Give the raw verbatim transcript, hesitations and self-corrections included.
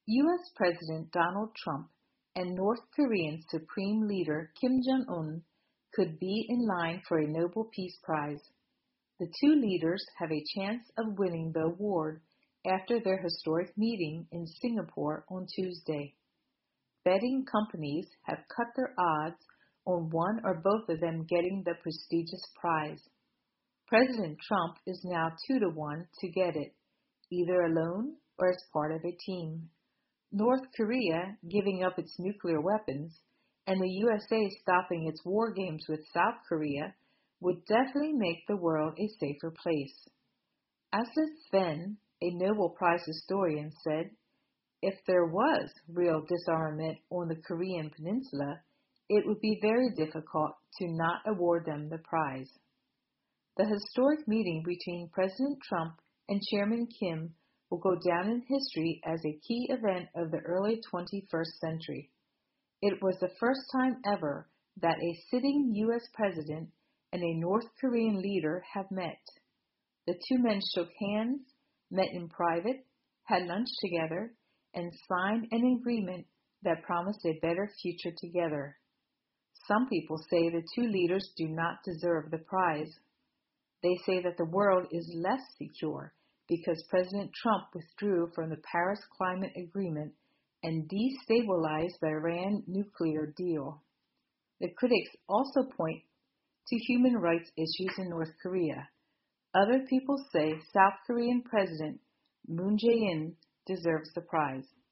U S. President Donald Trump and North Korean Supreme Leader Kim Jong-un could be in line for a Nobel Peace Prize. The two leaders have a chance of winning the award after their historic meeting in Singapore on Tuesday. Betting companies have cut their odds on one or both of them getting the prestigious prize. President Trump is now two to one to get it, either alone or as part of a team. North Korea giving up its nuclear weapons and the U S A stopping its war games with South Korea would definitely make the world a safer place. Asad Sven, a Nobel Prize historian, said, "If there was real disarmament on the Korean peninsula, it would be very difficult to not award them the prize." The historic meeting between President Trump and Chairman Kim will go down in history as a key event of the early twenty-first century. It was the first time ever that a sitting U S president and a North Korean leader have met. The two men shook hands, met in private, had lunch together, and signed an agreement that promised a better future together. Some people say the two leaders do not deserve the prize. They say that the world is less secure because President Trump withdrew from the Paris Climate Agreement and destabilized the Iran nuclear deal. The critics also point to human rights issues in North Korea. Other people say South Korean President Moon Jae-in deserves the prize.